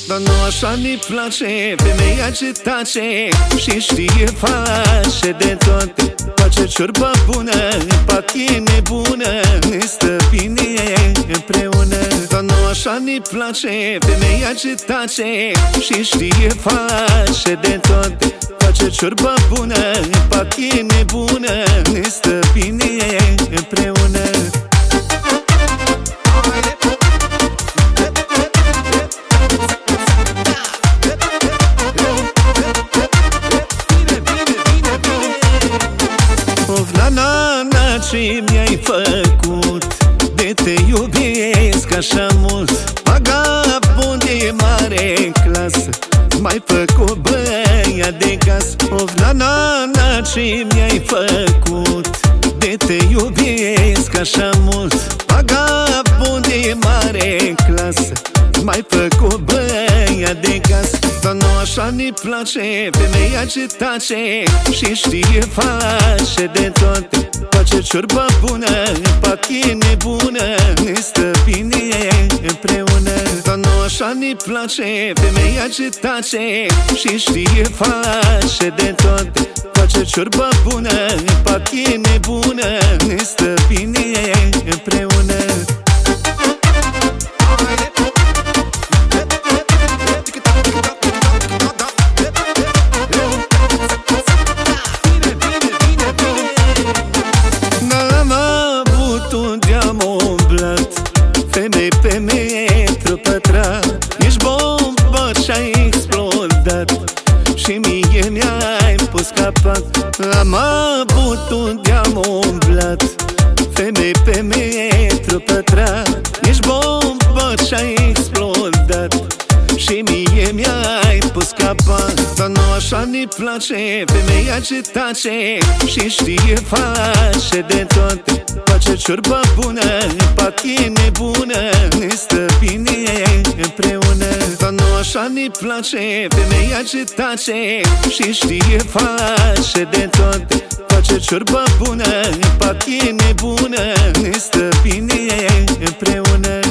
Dar nu așa ne place, femeia ce tace și știe face de tot. Face ciorbă bună, în pat e nebună, ne stă bine împreună. Dar nu așa ne place, femeia ce tace și știe face de tot. Face ciorbă bună, în pat e nebună, ne stă bine împreună. Nana, ce mi-ai făcut? De te iubesc așa mult. Vagabond de mare clasă, m-ai făcut băiat de casă. Of, nana, ce mi-ai făcut? De te iubesc așa mult. Vagabond de mare clasă, m-ai făcut băiat de casă. Dar nu așa ne place, femeia ce tace și știe face de tot. Face ciorbă bună, în pat e nebună, ne stă bine împreună. Dar nu așa ne place, femeia ce tace și știe face de tot. Face ciorbă bună, în pat e nebună, ne stă bine împreună. Femei pe metru pătrat, ești bombă și-ai explodat și mie mi-ai pus capac. Am avut unde am umblat. Femei pe metru pătrat, ești bombă și-ai explodat și mie mi-ai pus capac. Dar nu așa ne place, femeia ce tace și știe face de tot. Face ciorbă bună, în pat e nebună, ne stă bine împreună. Dar nu așa ne place, femeia ce tace și știe face de tot. Face ciorbă bună, în pat e nebună, ne stă bine împreună.